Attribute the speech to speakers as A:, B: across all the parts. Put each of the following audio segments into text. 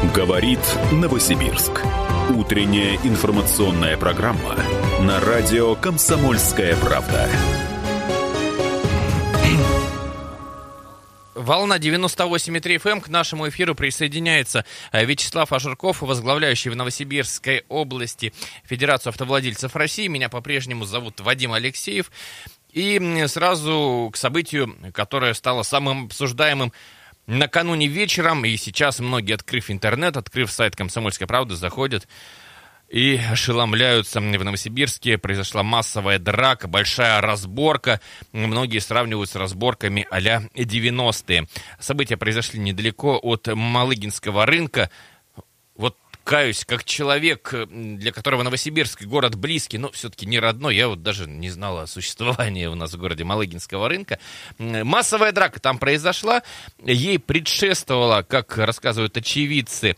A: Говорит Новосибирск. Утренняя информационная программа на радио «Комсомольская правда».
B: Волна 98,3 FM. К нашему эфиру присоединяется Вячеслав Ажурков, возглавляющий в Новосибирской области Федерацию автовладельцев России. Меня по-прежнему зовут Вадим Алексеев. И сразу к событию, которое стало самым обсуждаемым накануне вечером. И сейчас многие, открыв интернет, открыв сайт «Комсомольской правды», заходят и ошеломляются. В Новосибирске произошла массовая драка, большая разборка. Многие сравнивают с разборками а-ля 90-е. События произошли недалеко от Малыгинского рынка. Вот каюсь, как человек, для которого Новосибирск город близкий, но все-таки не родной. Я вот даже не знал о существовании у нас в городе Малыгинского рынка. Массовая драка там произошла. Ей предшествовала, как рассказывают очевидцы,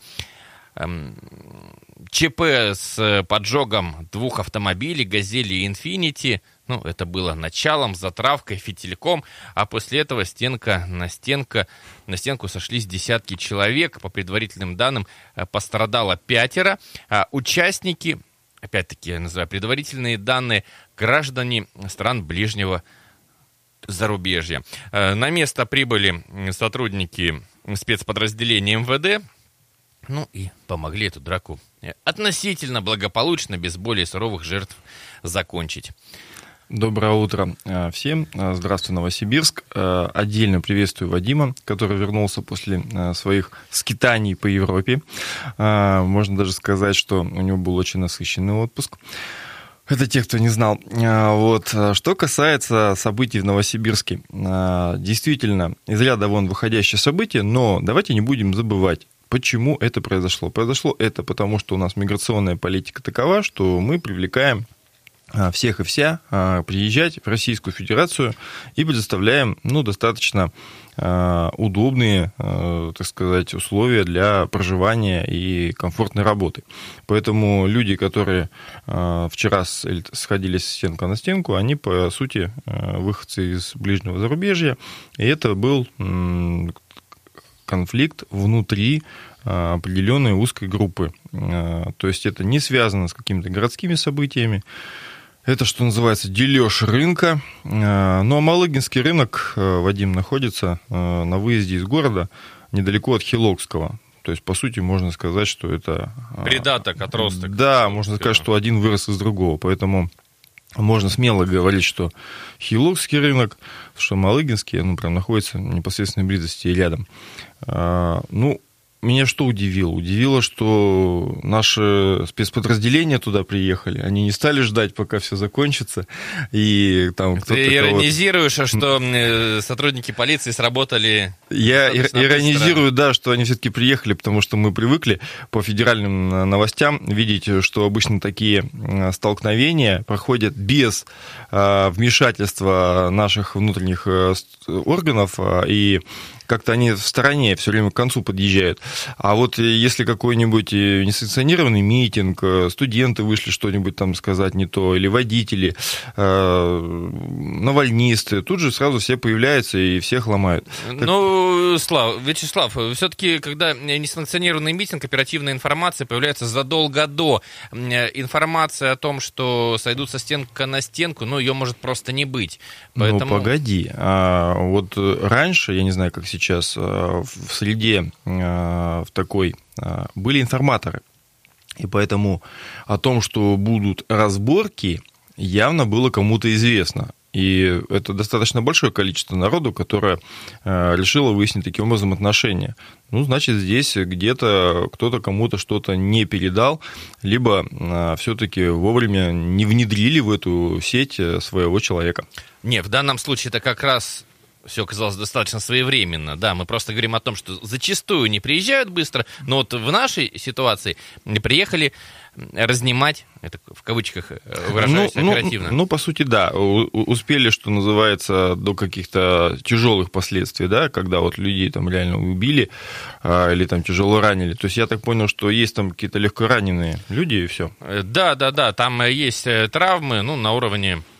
B: ЧП с поджогом двух автомобилей, «Газели» и «Инфинити». Ну, это было началом, затравкой, фитильком, а после этого стенка на стенку сошлись десятки человек. По предварительным данным, пострадало 5. Участники, опять-таки, я называю предварительные данные, граждане стран ближнего зарубежья. На место прибыли сотрудники спецподразделения МВД, ну и помогли эту драку относительно благополучно, без более суровых жертв закончить.
C: Доброе утро всем. Здравствуй, Новосибирск. Отдельно приветствую Вадима, который вернулся после своих скитаний по Европе. Можно даже сказать, что у него был очень насыщенный отпуск. Это те, кто не знал. Вот. Что касается событий в Новосибирске. Действительно, из ряда вон выходящее событие, но давайте не будем забывать, почему это произошло. Произошло это потому, что у нас миграционная политика такова, что мы привлекаем всех и вся приезжать в Российскую Федерацию и предоставляем достаточно удобные, так сказать, условия для проживания и комфортной работы. Поэтому люди, которые вчера сходились стенка на стенку, они, по сути, выходцы из ближнего зарубежья, и это был конфликт внутри определенной узкой группы. То есть это не связано с какими-то городскими событиями. Это, что называется, дележ рынка. Ну, а Малыгинский рынок, Вадим, находится на выезде из города недалеко от Хилокского. То есть, по сути, можно сказать, что это...
B: Придаток, отросток.
C: Да, можно сказать, что один вырос из другого. Поэтому можно смело говорить, что Хилокский рынок, что Малыгинский, прям находится в непосредственной близости и рядом. Меня что удивило? Удивило, что наши спецподразделения туда приехали. Они не стали ждать, пока все закончится. И там кто-то...
B: Ты иронизируешь, что сотрудники полиции сработали...
C: Я иронизирую, да, что они все-таки приехали, потому что мы привыкли по федеральным новостям видеть, что обычно такие столкновения проходят без вмешательства наших внутренних органов, и как-то они в стороне все время к концу подъезжают. А вот если какой-нибудь несанкционированный митинг, студенты вышли что-нибудь там сказать не то, или водители, навальнисты, тут же сразу все появляются и всех ломают.
B: Вячеслав, все-таки, когда несанкционированный митинг, оперативная информация появляется задолго до. Информация о том, что сойдут со стенка на стенку, ее может просто не быть. Поэтому...
C: погоди. Вот раньше, я не знаю, как сейчас, в среде в такой были информаторы. И поэтому о том, что будут разборки, явно было кому-то известно. И это достаточно большое количество народу, которое решило выяснить таким образом отношения. Значит, здесь где-то кто-то кому-то что-то не передал, либо все-таки вовремя не внедрили в эту сеть своего человека.
B: Не, в данном случае это как раз... Все оказалось достаточно своевременно. Да, мы просто говорим о том, что зачастую не приезжают быстро, но вот в нашей ситуации приехали разнимать, это в кавычках выражаюсь оперативно.
C: По сути, да. Успели, что называется, до каких-то тяжелых последствий, да, когда вот людей там реально убили или там тяжело ранили. То есть я так понял, что есть там какие-то легко раненые люди и все.
B: Да, там есть травмы, на уровне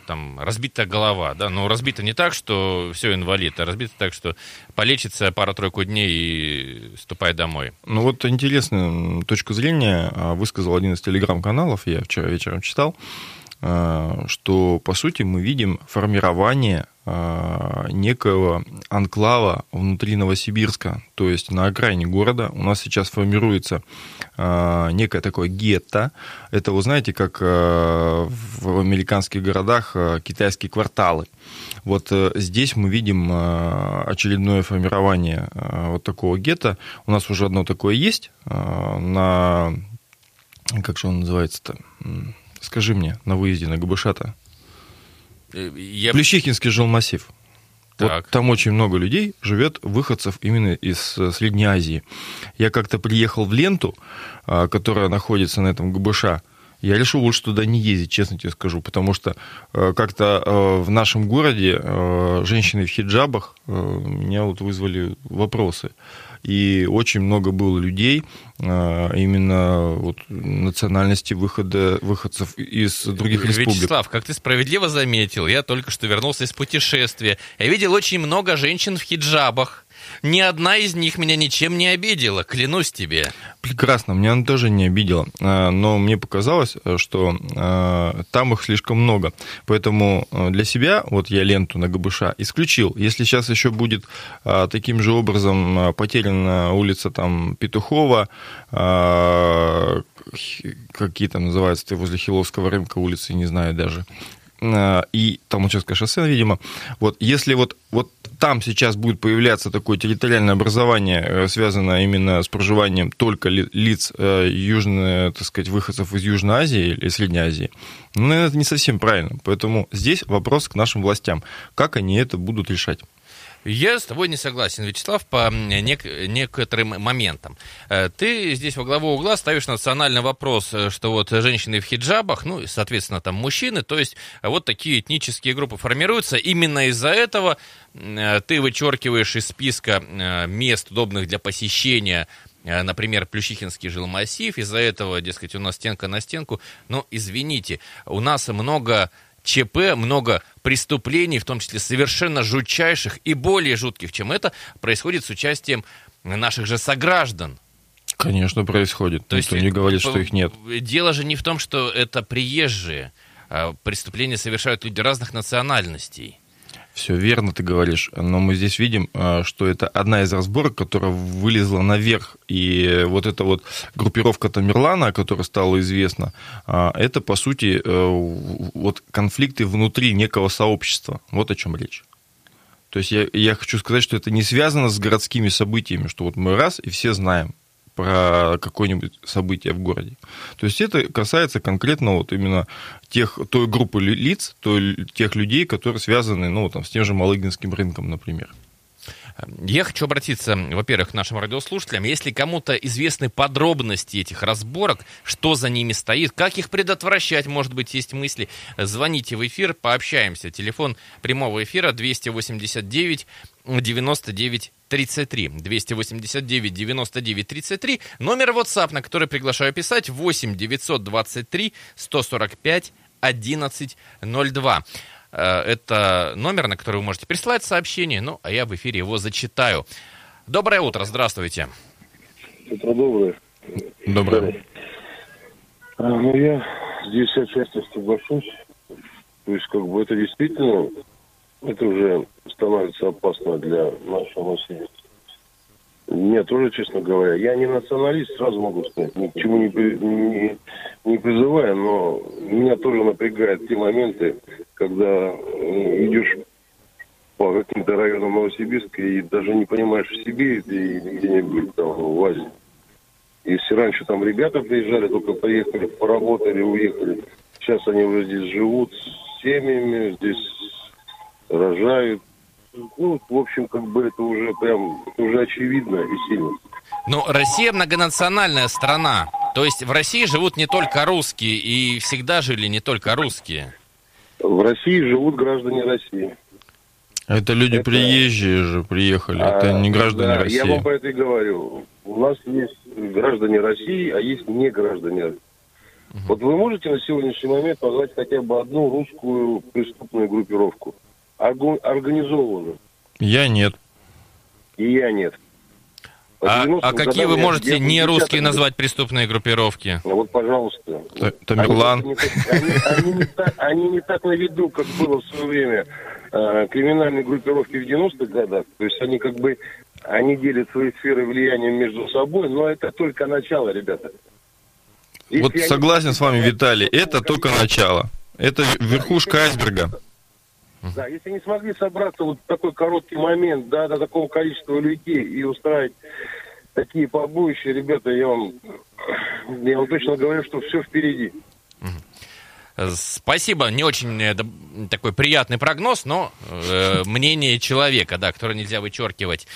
B: там разбитая голова, да, но разбита не так, что все инвалид, а разбита так, что полечится пару-тройку дней и ступай домой.
C: Ну вот интересную точку зрения высказал один из телеграм-каналов, я вчера вечером читал, что, по сути, мы видим формирование некого анклава внутри Новосибирска, то есть на окраине города. У нас сейчас формируется некое такое гетто. Это, вы знаете, как в американских городах китайские кварталы. Вот здесь мы видим очередное формирование вот такого гетто. У нас уже одно такое есть на... Как же он называется-то? Скажи мне, на выезде на ГБШ-то. Плющихинский жилмассив. Вот там очень много людей живет, выходцев именно из Средней Азии. Я как-то приехал в Ленту, которая находится на этом ГБШ. Я решил лучше туда не ездить, честно тебе скажу, потому что как-то в нашем городе женщины в хиджабах меня вот вызвали вопросы. И очень много было людей именно вот национальности выходцев из других республик.
B: Вячеслав, как ты справедливо заметил, я только что вернулся из путешествия. Я видел очень много женщин в хиджабах. Ни одна из них меня ничем не обидела, клянусь тебе.
C: Прекрасно, меня она тоже не обидела, но мне показалось, что там их слишком много. Поэтому для себя, вот я ленту на ГБШ исключил. Если сейчас еще будет таким же образом потеряна улица там Петухова, какие там называются, возле Хиловского рынка улицы, не знаю даже, и там Участковое шоссе, видимо, вот если вот там сейчас будет появляться такое территориальное образование, связанное именно с проживанием только лиц так сказать, выходцев из Южной Азии или Средней Азии, ну, наверное, это не совсем правильно. Поэтому здесь вопрос к нашим властям, как они это будут решать.
B: Я с тобой не согласен, Вячеслав, по некоторым моментам. Ты здесь во главу угла ставишь национальный вопрос, что вот женщины в хиджабах, ну, и, соответственно, там мужчины, то есть вот такие этнические группы формируются. Именно из-за этого ты вычеркиваешь из списка мест, удобных для посещения, например, Плющихинский жилмассив. Из-за этого, дескать, у нас стенка на стенку. Но, извините, у нас много ЧП, много преступлений, в том числе совершенно жутчайших и более жутких, чем это, происходит с участием наших же сограждан.
C: Конечно, происходит. То есть не говорит, что их нет.
B: Дело же не в том, что это приезжие. Преступления совершают люди разных национальностей.
C: Все верно ты говоришь, но мы здесь видим, что это одна из разборок, которая вылезла наверх, и вот эта вот группировка Тамерлана, которая стала известна, это, по сути, вот конфликты внутри некого сообщества. Вот о чем речь. То есть я хочу сказать, что это не связано с городскими событиями, что вот мы раз и все знаем про какое-нибудь событие в городе. То есть это касается конкретно вот именно той группы лиц, тех людей, которые связаны, ну, там, с тем же Малыгинским рынком, например.
B: Я хочу обратиться, во-первых, к нашим радиослушателям. Если кому-то известны подробности этих разборок, что за ними стоит, как их предотвращать, может быть, есть мысли, звоните в эфир, пообщаемся. Телефон прямого эфира 289 99 33. 289 99 33. Номер WhatsApp, на который приглашаю писать, 8 923 145 11 02. Это номер, на который вы можете прислать сообщение, ну, а я в эфире его зачитаю. Доброе утро, здравствуйте.
D: Утро доброе.
C: Доброе.
D: Ну, я здесь отчасти соглашусь. То есть, как бы, это действительно, это уже становится опасно для нашего населения. Мне тоже, честно говоря, я не националист, сразу могу сказать, ни к чему не призываю, но меня тоже напрягают те моменты, когда идешь по каким-то районам Новосибирска и даже не понимаешь, в Сибири или где-нибудь там в Азии. Если раньше там ребята приезжали, только приехали, поработали, уехали, сейчас они уже здесь живут с семьями, здесь рожают. Ну, в общем, как бы это уже прям, это уже очевидно и сильно.
B: Но Россия многонациональная страна. То есть в России живут не только русские, и всегда жили не только русские.
D: В России живут граждане России.
C: Это люди приезжие же приехали, это не граждане России.
D: Я вам по это и говорю. У нас есть граждане России, а есть не граждане Вот вы можете на сегодняшний момент назвать хотя бы одну русскую преступную группировку? Организованную?
C: Я нет.
D: И я нет.
B: А какие вы можете не русские назвать преступные группировки?
D: Ну вот, пожалуйста.
C: Тамерлан.
D: Они не так на виду, как было в свое время криминальные группировки в 90-х годах. То есть они они делят свои сферы влияния между собой, но это только начало, ребята.
C: Вот согласен с вами, Виталий, это только начало. Это верхушка айсберга.
D: Да, если не смогли собраться вот в такой короткий момент, да, до такого количества людей и устраивать такие побоища, ребята, я вам точно говорю, что все впереди.
B: Спасибо, не очень такой приятный прогноз, но мнение человека, да, которое нельзя вычеркивать.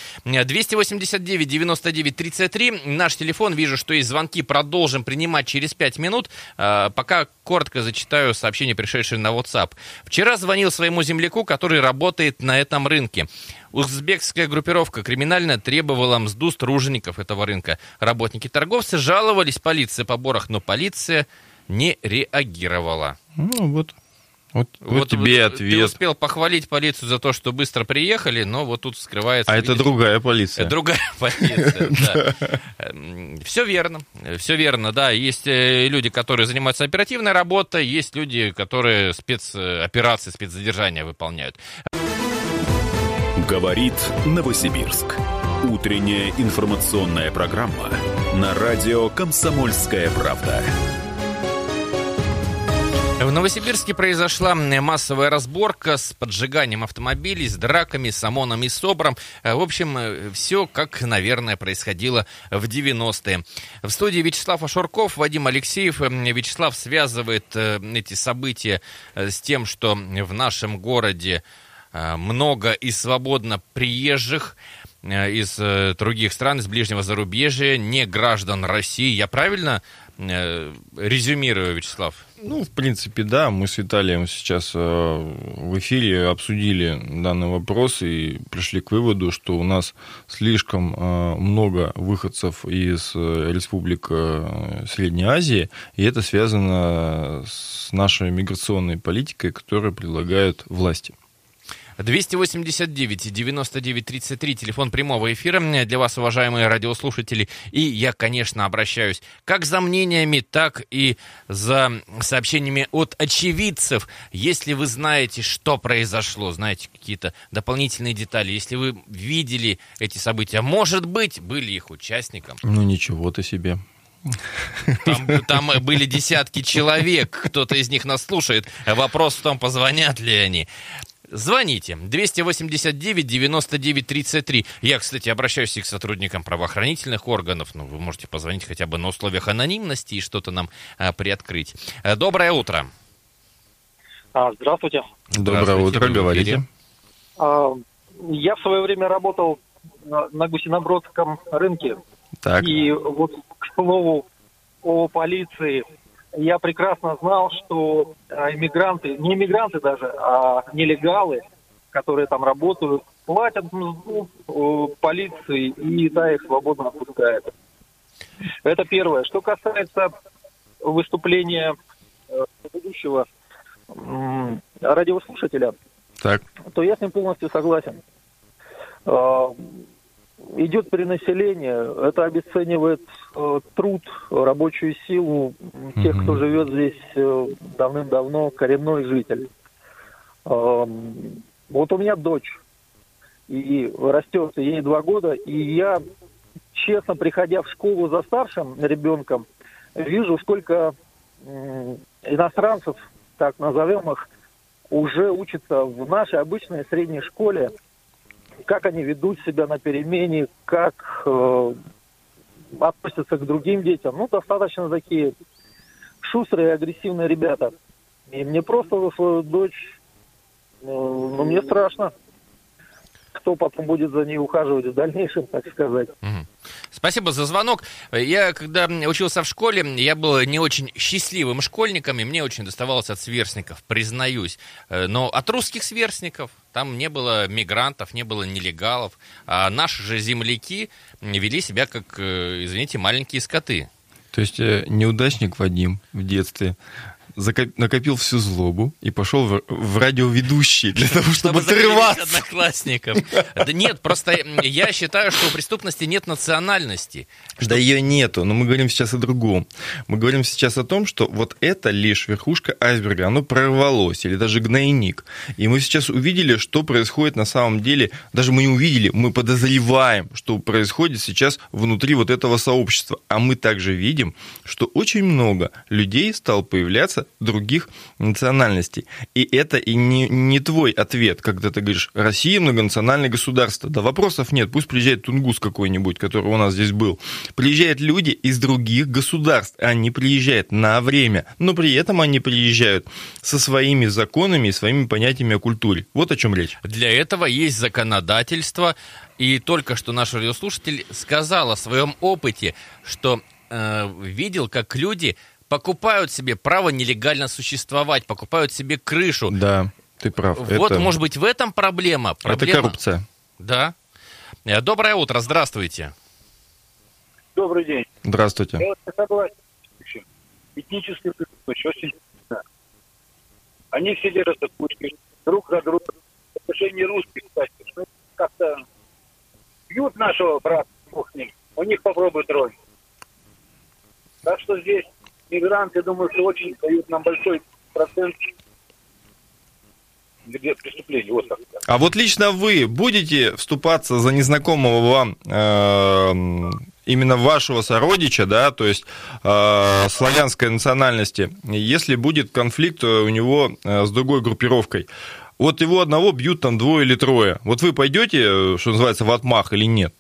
B: 289-99-33, наш телефон, вижу, что есть звонки, продолжим принимать через 5 минут. Пока коротко зачитаю сообщение, пришедшее на WhatsApp. Вчера звонил своему земляку, который работает на этом рынке. Узбекская группировка криминально требовала мзду с тружеников этого рынка. Работники-торговцы жаловались полиции о поборах, но полиция не реагировала.
C: Ну вот тебе и ответ.
B: Ты успел похвалить полицию за то, что быстро приехали, но вот тут скрывается...
C: А это другая полиция.
B: Другая полиция, да. Все верно, да. Есть люди, которые занимаются оперативной работой, есть люди, которые спецоперации, спецзадержания выполняют.
A: Говорит Новосибирск. Утренняя информационная программа на радио «Комсомольская правда».
B: В Новосибирске произошла массовая разборка с поджиганием автомобилей, с драками, с ОМОНом и СОБРом. В общем, все, как, наверное, происходило в 90-е. В студии Вячеслав Ашурков, Вадим Алексеев. Вячеслав связывает эти события с тем, что в нашем городе много и свободно приезжих из других стран, из ближнего зарубежья, не граждан России. Я правильно резюмирую, Вячеслав?
C: Ну, в принципе, да. Мы с Виталием сейчас в эфире обсудили данный вопрос и пришли к выводу, что у нас слишком много выходцев из республик Средней Азии, и это связано с нашей миграционной политикой, которую предлагают власти.
B: 289-99-33, телефон прямого эфира для вас, уважаемые радиослушатели. И я, конечно, обращаюсь как за мнениями, так и за сообщениями от очевидцев. Если вы знаете, что произошло, знаете какие-то дополнительные детали, если вы видели эти события, может быть, были их участником.
C: Ну, ничего-то себе.
B: Там были десятки человек, кто-то из них нас слушает. Вопрос в том, позвонят ли они. Звоните. 289-99-33. Я, кстати, обращаюсь и к сотрудникам правоохранительных органов. Ну, вы можете позвонить хотя бы на условиях анонимности и что-то нам приоткрыть. Доброе утро.
E: Здравствуйте.
C: Доброе утро, говорите.
E: Я в свое время работал на Гусинобродском рынке.
C: Так.
E: И вот, к слову, о полиции... Я прекрасно знал, что иммигранты, не иммигранты даже, а нелегалы, которые там работают, платят мзду полиции, и та их свободно отпускает. Это первое. Что касается выступления предыдущего радиослушателя,
C: так,
E: то я с ним полностью согласен. Идет перенаселение, это обесценивает труд, рабочую силу тех, кто живет здесь давным-давно, коренной житель. Вот у меня дочь, и растет ей 2 года, и я, честно, приходя в школу за старшим ребенком, вижу, сколько иностранцев, так назовем их, уже учатся в нашей обычной средней школе, как они ведут себя на перемене, как относятся к другим детям. Ну, достаточно такие шустрые и агрессивные ребята. И мне просто за свою дочь, мне страшно, кто потом будет за ней ухаживать в дальнейшем, так сказать.
B: Спасибо за звонок. Я, когда учился в школе, я был не очень счастливым школьником, и мне очень доставалось от сверстников, признаюсь. Но от русских сверстников там не было мигрантов, не было нелегалов, а наши же земляки вели себя как, извините, маленькие скоты.
C: То есть неудачник Вадим в детстве накопил всю злобу и пошел в радиоведущий для того, чтобы отрываться.
B: Одноклассников. Да нет, просто я считаю, что у преступности нет национальности.
C: Да ее нету, но мы говорим сейчас о другом. Мы говорим сейчас о том, что вот это лишь верхушка айсберга, оно прорвалось, или даже гнойник. И мы сейчас увидели, что происходит на самом деле. Даже мы не увидели, мы подозреваем, что происходит сейчас внутри вот этого сообщества. А мы также видим, что очень много людей стало появляться других национальностей. И это и не твой ответ, когда ты говоришь, Россия многонациональное государство. Да вопросов нет, пусть приезжает тунгус какой-нибудь, который у нас здесь был. Приезжают люди из других государств, они приезжают на время, но при этом они приезжают со своими законами и своими понятиями о культуре. Вот о чем речь.
B: Для этого есть законодательство, и только что наш радиослушатель сказал о своем опыте, что видел, как люди покупают себе право нелегально существовать, покупают себе крышу.
C: Да, ты прав.
B: Вот, может быть, в этом проблема.
C: Это коррупция.
B: Да. Доброе утро, здравствуйте.
F: Добрый день.
C: Здравствуйте.
F: Я согласен. Этнические преступности очень сильно. Они все держатся кучкой, друг за друга. В отношении русских, кстати, что как-то бьют нашего брата, бог с ним, у них попробуют роль. Так что здесь мигранты, думаю, что очень дают нам большой процент где преступлений. Вот так.
C: А вот лично вы будете вступаться за незнакомого вам именно вашего сородича, да, то есть славянской национальности, если будет конфликт у него с другой группировкой? Вот его одного бьют там 2 или 3. Вот вы пойдете, что называется, в отмах или нет?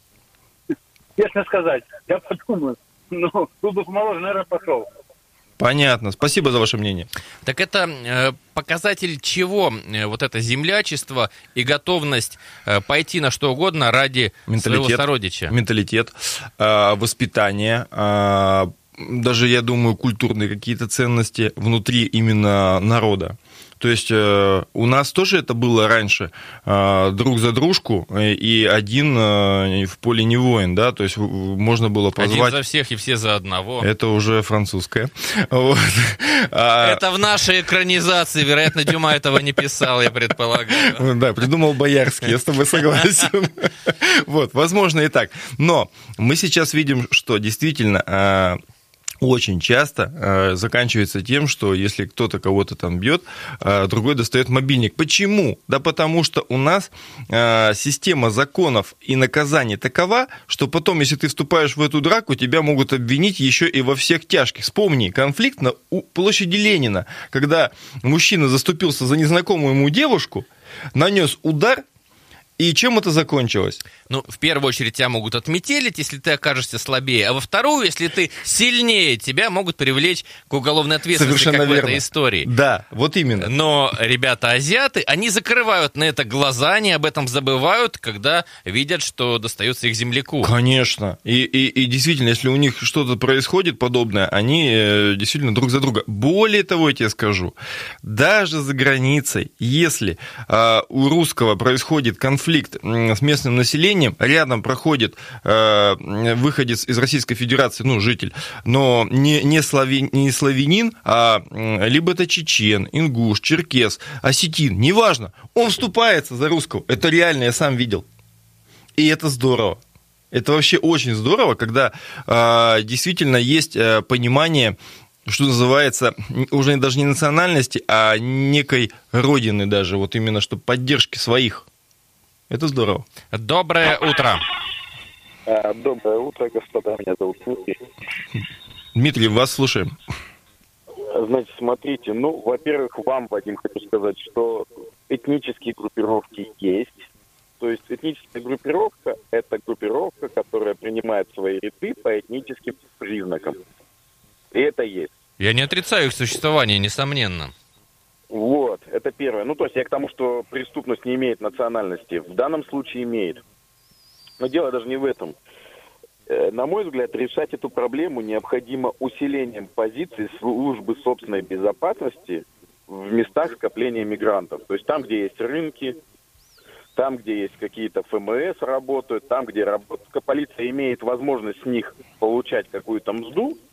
F: Честно сказать, я подумаю, ну, был бы помоложе, наверное, пошел.
C: Понятно. Спасибо за ваше мнение.
B: Так это показатель чего? Вот это землячество и готовность пойти на что угодно ради своего сородича.
C: Менталитет, воспитание, даже, я думаю, культурные какие-то ценности внутри именно народа. То есть у нас тоже это было раньше, друг за дружку, и один в поле не воин, да, то есть можно было позвать...
B: Один за всех и все за одного.
C: Это уже французское. Вот.
B: Это в нашей экранизации, вероятно, Дюма этого не писал, я предполагаю.
C: Да, придумал Боярский, я с тобой согласен. Вот, возможно и так. Но мы сейчас видим, что действительно... Очень часто заканчивается тем, что если кто-то кого-то там бьет, другой достает мобильник. Почему? Да потому что у нас система законов и наказаний такова, что потом, если ты вступаешь в эту драку, тебя могут обвинить еще и во всех тяжких. Вспомни конфликт на площади Ленина, когда мужчина заступился за незнакомую ему девушку, нанес удар, и чем это закончилось?
B: Ну, в первую очередь, тебя могут отметелить, если ты окажешься слабее, а во вторую, если ты сильнее, тебя могут привлечь к уголовной ответственности,
C: совершенно
B: как
C: верно.
B: В этой истории.
C: Да, вот именно.
B: Но ребята-азиаты, они закрывают на это глаза, они об этом забывают, когда видят, что достается их земляку.
C: Конечно. И действительно, если у них что-то происходит подобное, они действительно друг за друга. Более того, я тебе скажу, даже за границей, если у русского происходит конфликт с местным населением, рядом проходит выходец из Российской Федерации, ну, житель, но не славянин, а либо это чечен, ингуш, черкес, осетин, неважно, он вступается за русского. Это реально, я сам видел. И это здорово. Это вообще очень здорово, когда действительно есть понимание, что называется, уже даже не национальности, а некой родины даже, вот именно, что поддержки своих. Это здорово.
B: Доброе утро.
G: Доброе утро, господа. Меня зовут Дмитрий.
C: Дмитрий, вас слушаем.
G: Значит, смотрите, ну, во-первых, вам, Вадим, хочу сказать, что этнические группировки есть. То есть этническая группировка – это группировка, которая принимает свои ряды по этническим признакам. И это есть.
B: Я не отрицаю их существование, несомненно.
G: Вот, это первое. Ну, то есть я к тому, что преступность не имеет национальности. В данном случае имеет. Но дело даже не в этом. На мой взгляд, решать эту проблему необходимо усилением позиций службы собственной безопасности в местах скопления мигрантов. То есть там, где есть рынки, там, где есть какие-то ФМС работают, там, где полиция имеет возможность с них получать какую-то мзду,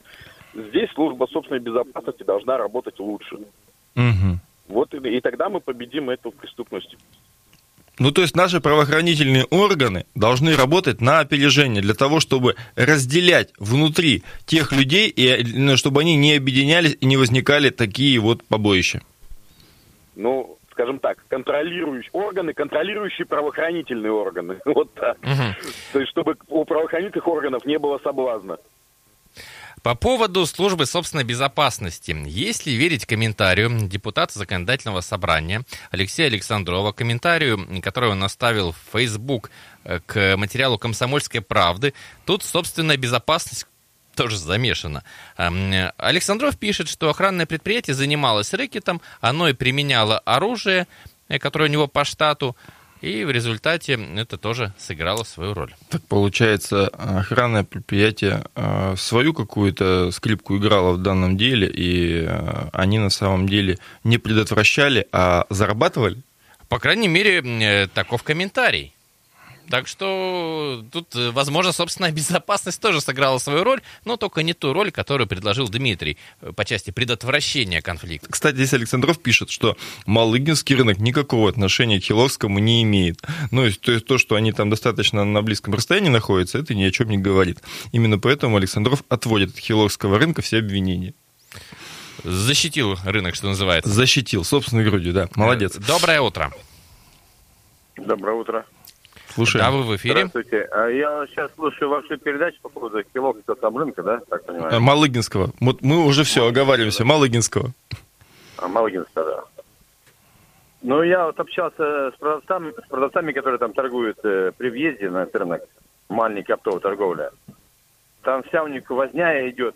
G: здесь служба собственной безопасности должна работать лучше.
C: Угу.
G: Вот и тогда мы победим эту преступность.
C: Ну, то есть наши правоохранительные органы должны работать на опережение для того, чтобы разделять внутри тех людей, и чтобы они не объединялись и не возникали такие вот побоища.
G: Ну, скажем так, контролирующие правоохранительные органы. Вот так. То есть, чтобы у правоохранительных органов не было соблазна.
B: По поводу службы собственной безопасности. Если верить комментарию депутата Законодательного собрания Алексея Александрова, комментарию, который он оставил в Facebook к материалу «Комсомольской правды», тут собственная безопасность тоже замешана. Александров пишет, что охранное предприятие занималось рэкетом, оно и применяло оружие, которое у него по штату, и в результате это тоже сыграло свою роль.
C: Так получается, охранное предприятие свою какую-то скрипку играло в данном деле, и они на самом деле не предотвращали, а зарабатывали?
B: По крайней мере, таков комментарий. Так что тут, возможно, собственная безопасность тоже сыграла свою роль, но только не ту роль, которую предложил Дмитрий по части предотвращения конфликта.
C: Кстати, здесь Александров пишет, что Малыгинский рынок никакого отношения к Хиловскому не имеет. Ну, то есть то, что они там достаточно на близком расстоянии находятся, это ни о чем не говорит. Именно поэтому Александров отводит от Хиловского рынка все обвинения.
B: Защитил рынок, что называется.
C: Защитил, собственной грудью, да. Молодец.
B: Доброе утро.
H: Доброе утро.
C: Слушаем.
B: Да, вы в эфире.
H: Здравствуйте. Я сейчас слушаю вашу передачу по поводу Хиловского там рынка, да, так понимаю?
C: Малыгинского. Вот мы уже все оговариваемся. Малыгинского.
H: Малыгинского, да. Ну, я вот общался с продавцами, которые там торгуют при въезде на этот рынок, маленькая оптовая торговля. Там вся у них возня идет,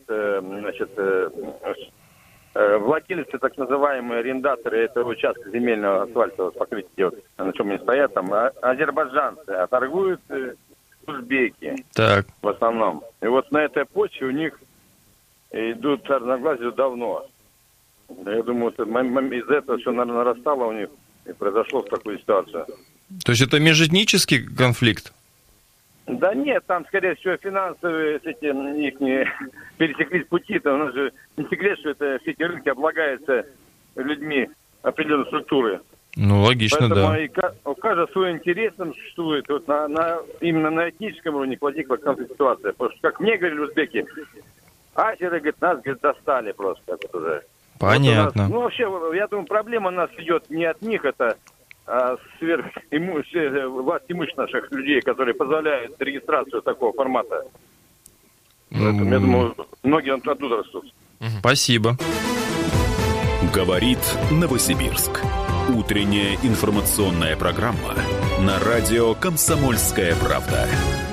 H: владельцы, так называемые арендаторы этого участка земельного асфальтового покрытия делают, на чем они стоят, там азербайджанцы, а торгуют узбеки
C: Так.
H: в основном. И вот на этой почве у них идут разногласия давно. Я думаю, из-за этого все, наверное, нарастало у них и произошло в такую ситуацию.
C: То есть это межэтнический конфликт?
H: Да нет, там, скорее всего, финансовые их не пересеклись пути. Там, у нас же не секрет, что это, все эти рынки облагаются людьми определенной структуры.
C: Ну, логично,
H: поэтому
C: да.
H: У каждого свой интерес там существует. Вот именно на этническом уровне возникла ситуация. Потому что, как мне говорили узбеки, азеры, говорит, нас, говорит, достали просто. Так вот уже.
C: Понятно.
H: Вот вообще, я думаю, проблема у нас идет не от них, это власть имуществ наших людей, которые позволяют регистрацию такого формата. Поэтому, я думаю, многие оттуда растут.
C: Спасибо.
A: Говорит Новосибирск. Утренняя информационная программа на радио «Комсомольская правда».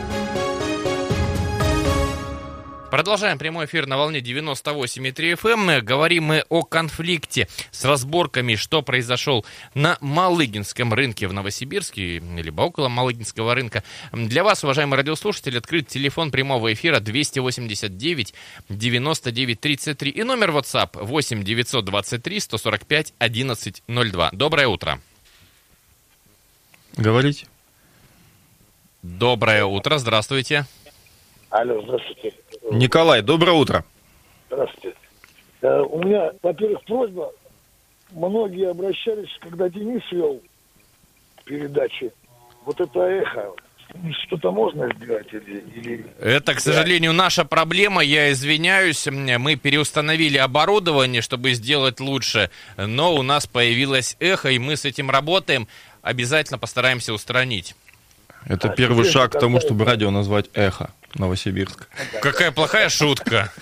B: Продолжаем прямой эфир на волне 98,3 FM. Говорим мы о конфликте с разборками, что произошел на Малыгинском рынке в Новосибирске, либо около Малыгинского рынка. Для вас, уважаемые радиослушатели, открыт телефон прямого эфира 289 99 33 и номер WhatsApp 8 923 145 1102. Доброе утро.
C: Говорите.
B: Доброе утро, здравствуйте.
D: Алло, здравствуйте.
C: Николай, доброе утро.
D: Здравствуйте. У меня, во-первых, просьба. Многие обращались, когда Денис вел передачи. Вот это эхо. Что-то можно сделать или...
B: Это, к сожалению, наша проблема. Я извиняюсь. Мы переустановили оборудование, чтобы сделать лучше. Но у нас появилось эхо, и мы с этим работаем. Обязательно постараемся устранить.
C: Это первый шаг к тому, чтобы радио назвать «Эхо» Новосибирск.
B: Какая плохая шутка.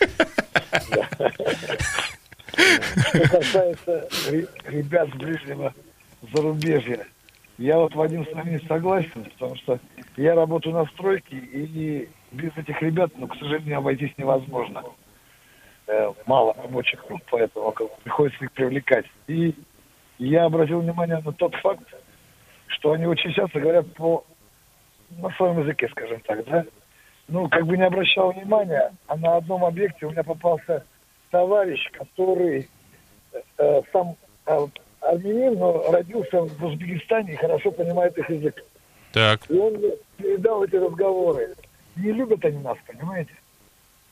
D: Что касается ребят с ближнего зарубежья, я вот, Вадим, с вами согласен, потому что я работаю на стройке, и без этих ребят, к сожалению, обойтись невозможно. Мало рабочих рук, поэтому приходится их привлекать. И я обратил внимание на тот факт, что они очень часто говорят на своем языке, скажем так, да? Не обращал внимания, а на одном объекте у меня попался товарищ, который сам армянин, но родился в Узбекистане и хорошо понимает их язык.
B: Так.
D: И он мне передал эти разговоры. Не любят они нас, понимаете?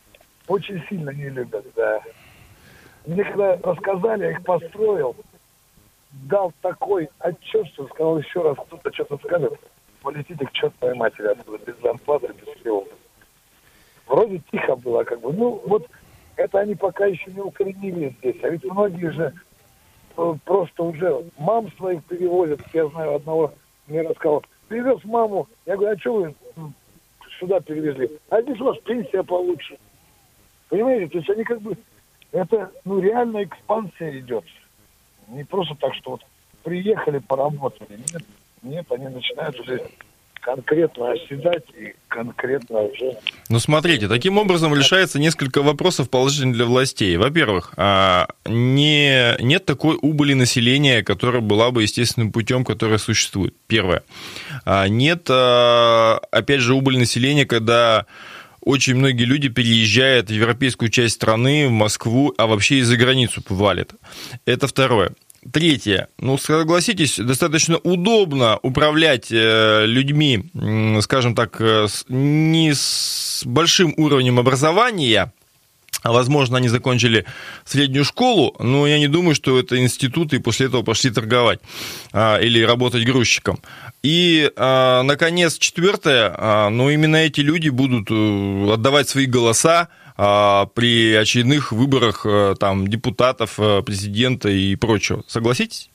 I: Очень сильно не любят, да. Мне когда рассказали, я их построил, дал такой отчет, что сказал еще раз, кто-то что-то скажет, полетите к чертовой матери отсюда, без зарплаты, без всего. Вроде тихо было, как бы, ну, вот это они пока еще не укоренили здесь, а ведь многие же просто уже мам своих перевозят, я знаю, одного мне рассказал, привез маму, я говорю, а что вы сюда перевезли? А здесь у вас пенсия получше. Понимаете, то есть они как бы, это, ну, реально экспансия идет. Не просто так, что вот приехали, поработали. Нет, они начинают уже конкретно оседать и конкретно уже...
C: Ну, смотрите, таким образом решается несколько вопросов положительных для властей. Во-первых, нет такой убыли населения, которая была бы естественным путем, которая существует. Первое. Нет, опять же, убыли населения, когда очень многие люди переезжают в европейскую часть страны, в Москву, а вообще и за границу валят. Это второе. Третье. Ну, согласитесь, достаточно удобно управлять людьми, скажем так, не с большим уровнем образования. Возможно, они закончили среднюю школу, но я не думаю, что это институты и после этого пошли торговать или работать грузчиком. И, наконец, четвертое. Ну, именно эти люди будут отдавать свои голоса при очередных выборах там, депутатов, президента и прочего. Согласитесь?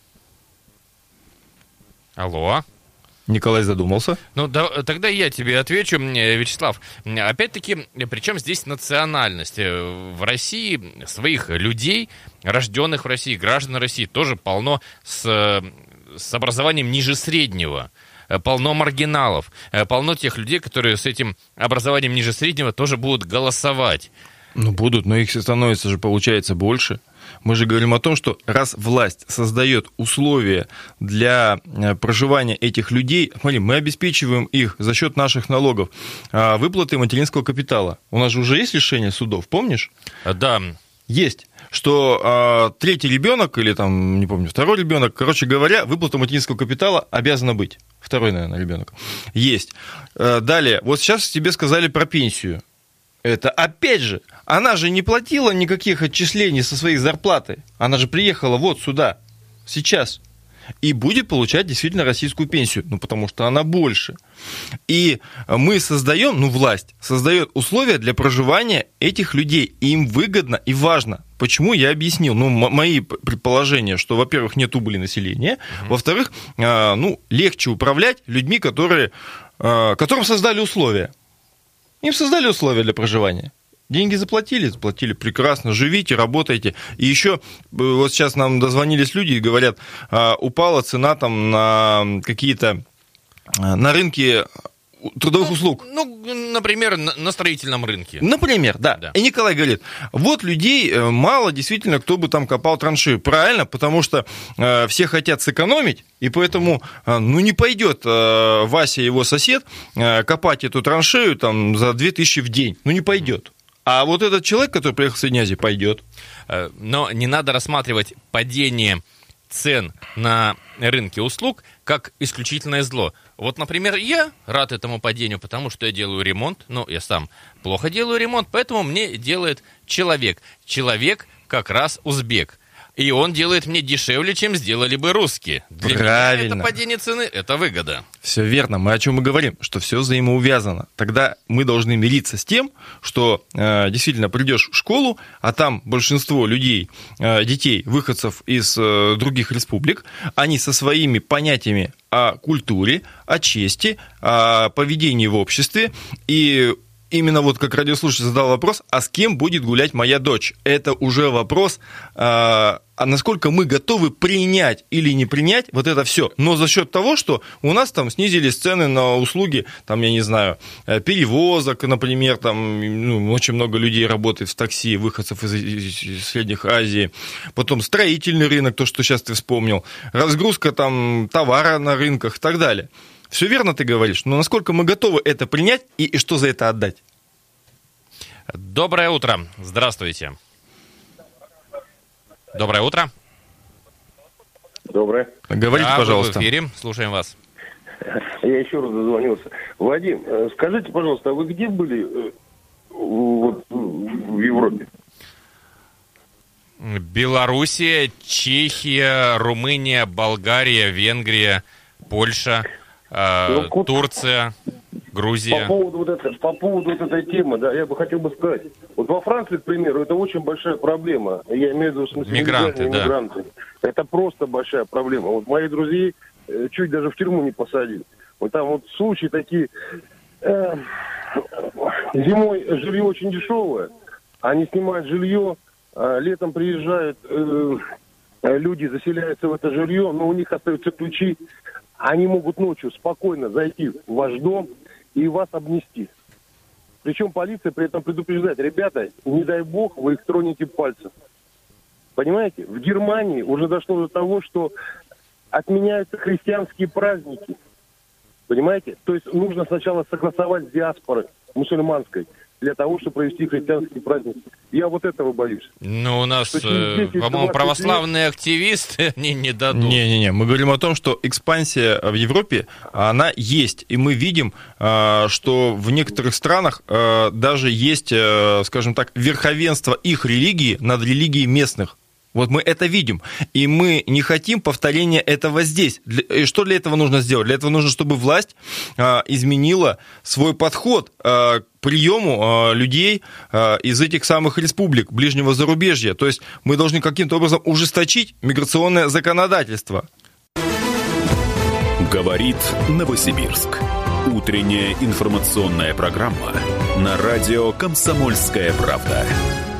B: Алло.
C: Николай задумался.
B: Ну, да, тогда я тебе отвечу, Вячеслав. Опять-таки, при чем здесь национальность? В России своих людей, рожденных в России, граждан России, тоже полно с образованием ниже среднего. Полно маргиналов, полно тех людей, которые с этим образованием ниже среднего тоже будут голосовать.
C: Ну, будут, но их становится же, получается, больше. Мы же говорим о том, что раз власть создает условия для проживания этих людей, смотри, мы обеспечиваем их за счет наших налогов выплаты материнского капитала. У нас же уже есть решение судов, помнишь?
B: Да.
C: Есть. Что третий ребенок или там, не помню, второй ребенок, короче говоря, выплата материнского капитала обязана быть. Второй, наверное, ребенок. Есть. Далее, вот сейчас тебе сказали про пенсию. Это опять же, она же не платила никаких отчислений со своей зарплаты. Она же приехала вот сюда, сейчас. И будет получать действительно российскую пенсию, ну, потому что она больше. И мы создаем, ну, власть создает условия для проживания этих людей. И им выгодно и важно. Почему, я объяснил. Ну, мои предположения, что, во-первых, нет убыли населения, во-вторых, ну, легче управлять людьми, которым создали условия. Им создали условия для проживания. Деньги заплатили, прекрасно, живите, работайте. И еще вот сейчас нам дозвонились люди и говорят, упала цена там на какие-то, на рынке трудовых услуг.
B: Ну, например, на строительном рынке.
C: Например, да. И Николай говорит, вот людей мало действительно, кто бы там копал траншею. Правильно, потому что все хотят сэкономить, и поэтому, ну, не пойдет Вася, его сосед, копать эту траншею там за 2000 в день. Ну, не пойдет. А вот этот человек, который приехал в Средней Азии, пойдет.
B: Но не надо рассматривать падение цен на рынке услуг как исключительное зло. Вот, например, я рад этому падению, потому что я делаю ремонт. Ну, я сам плохо делаю ремонт, поэтому мне делает человек. Человек как раз узбек. И он делает мне дешевле, чем сделали бы русские. Для
C: Правильно.
B: меня это падение цены, это выгода.
C: Все верно. Мы о чем мы говорим? Что все взаимоувязано. Тогда мы должны мириться с тем, что действительно придешь в школу, а там большинство людей, детей, выходцев из других республик, они со своими понятиями о культуре, о чести, о поведении в обществе. И именно вот как радиослушатель задал вопрос, а с кем будет гулять моя дочь? Это уже вопрос, а насколько мы готовы принять или не принять вот это все. Но за счет того, что у нас там снизились цены на услуги, там, я не знаю, перевозок, например, там, ну, очень много людей работает в такси, выходцев из Средних Азии, потом строительный рынок, то, что сейчас ты вспомнил, разгрузка там товара на рынках и так далее. Все верно ты говоришь, но насколько мы готовы это принять и что за это отдать?
B: Доброе утро. Здравствуйте. Доброе утро.
D: Доброе.
C: Говорите,
B: да,
C: пожалуйста.
B: Вы в эфире. Слушаем вас.
D: Я еще раз дозвонился. Вадим, скажите, пожалуйста, а вы где были вот, в
B: Белоруссия, Чехия, Румыния, Болгария, Венгрия, Польша, Турция, Грузия.
D: По поводу вот этой темы, да, я бы хотел бы сказать. Вот во Франции, к примеру, это очень большая проблема. Я имею в виду, в смысле, мигранты. Это просто большая проблема. Вот моих друзей чуть даже в тюрьму не посадили. Вот там вот случаи такие. Зимой жилье очень дешевое. Они снимают жилье, летом приезжают люди, заселяются в это жилье, но у них остаются ключи. Они могут ночью спокойно зайти в ваш дом и вас обнести. Причем полиция при этом предупреждает: ребята, не дай бог, вы их тронете пальцем. Понимаете? В Германии уже дошло до того, что отменяются христианские праздники. Понимаете? То есть нужно сначала согласовать с диаспорой мусульманской для того, чтобы провести христианские праздники. Я вот этого боюсь.
B: Ну, у нас, по-моему, православные активисты они не дадут.
C: Не-не-не, мы говорим о том, что экспансия в Европе, она есть. И мы видим, что в некоторых странах даже есть, скажем так, верховенство их религии над религией местных. Вот мы это видим, и мы не хотим повторения этого здесь. И что для этого нужно сделать? Для этого нужно, чтобы власть изменила свой подход к приему людей из этих самых республик ближнего зарубежья. То есть мы должны каким-то образом ужесточить миграционное законодательство.
A: Говорит Новосибирск. Утренняя информационная программа на радио «Комсомольская правда».